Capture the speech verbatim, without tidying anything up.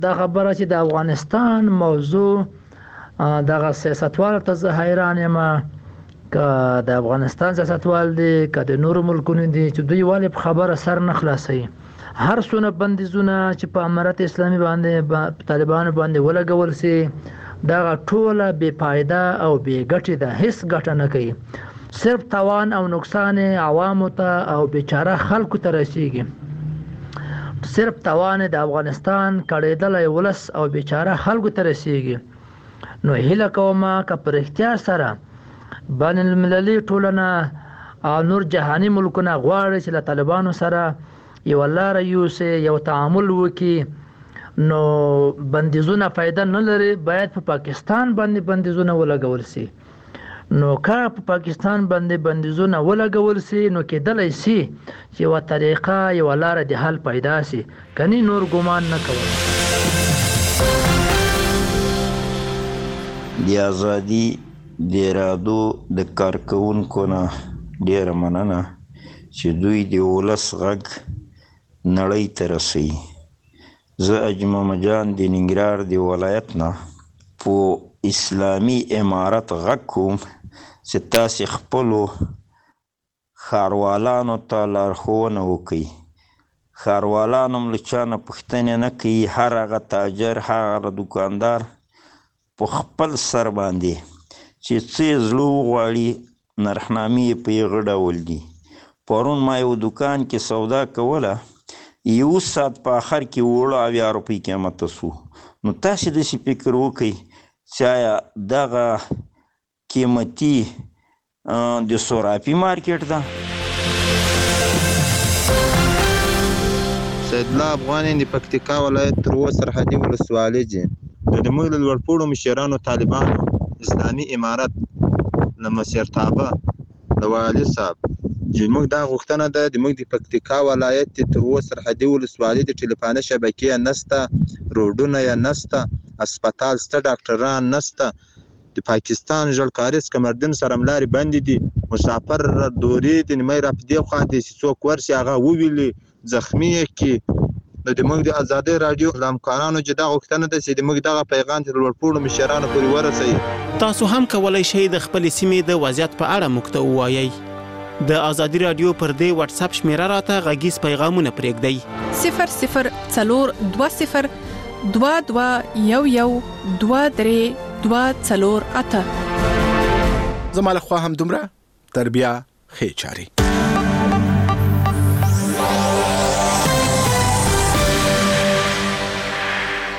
دا خبره چې د افغانستان موضوع دغه سیاستوال ته زه حیران یم، که د افغانستان سیاستوال دي که د نورو ملکونو دي چې دوی ولې په خبره سر نه خلاصوي. هر څونه بندیزونه چې په امارت اسلامي باندې طالبانو باندې ولګول سي دغه ټوله بې فایده او بې ګټې ده، هیڅ ګټه نه کوي، صرف تاوان او نقصان عوامو ته او بیچاره خلکو ته رسیږي. صرف تاوان د افغانستان کړېدلی ولس او بیچاره خلکو ته رسیږي. نو هیله کومه که په رښتیا سره بین المللي ټولنه او نور جهاني ملکونه غواړي چې له طالبانو سره یو لاره یوسي، یو تعامل وکړي، نو بندیزونه فایده نه لري، باید په پاکستان باندې بندیزونه ولګول سي. نو که په پاکستان باندې بندیزونه ولګول سي نو کېدلی سي چې یوه طریقه یوه لاره د حل پیدا سي، کني نور ګمان نه کوم. د ازادي د ارادو د کارکوونکو نه ډېره مننه چې دوی د ولس غږ نړۍ ته رسوي. زه اجمل جان د ننګرهار د ولایت نه په اسلامي امارت غږ کوم چې تاسې خپلو ښاروالانو ته لارښوونه وکړئ. ښاروالان هم له چا نه پوښتنې نه کوي، هر هغه تاجر هغه دوکاندار په خپل سر باندې چې څه زړه وغواړي نرخنامې یې په یغه ډول دي. پرون ما یو دوکان کې سودا کوله، یو ساعت په آخر کې اووه اویا روپۍ قیمته سو. نو تاسې داسې فکر وکئ چې آیا دغه قیمتي د صرافي مارکیټ ده. سیدالله افغان د پکتیکا ولایت تروه سرحدي ولسوالۍ دي. د زموږ د لوړپوړو مشرانو طالبانو اسلامي امارت له مشرتابه د والي صاحب چې موږ دا غوښتنه ده د موږ د پکتیکا ولایت د تروه سرحدي ولسوالۍ د ټلیفوني شبکې نسته، روډونه یې نسته، هسپتال سته، ډاکټران نسته، د پاکستان ژړ کاریز کمردین سره ملارې بندې دي، مسافر دورې د نیمۍ را په دې خوا دی چې څوک ورسي هغه وویلي زخمي یې کړي. نو د موږ د ازادۍ راډیو له همکارانو چې دا غوښتنه ده چې د موږ دغه پیغام د لوړپوړو مشرانو پورې ورسوي. تاسو هم کولی شئ د خپلې سیمې د وضعیت په اړه موږ ته ووایئ. د ازادي راډیو پر دې واتس اپ شمیره راته غږیز پیغامونه پرېږدئ. صفر صفر څلور دوه صفر دوه دوه یو یو دوه درې دوه څلور اته. زما له خوا هم دومره. تر بیا ښې چارې.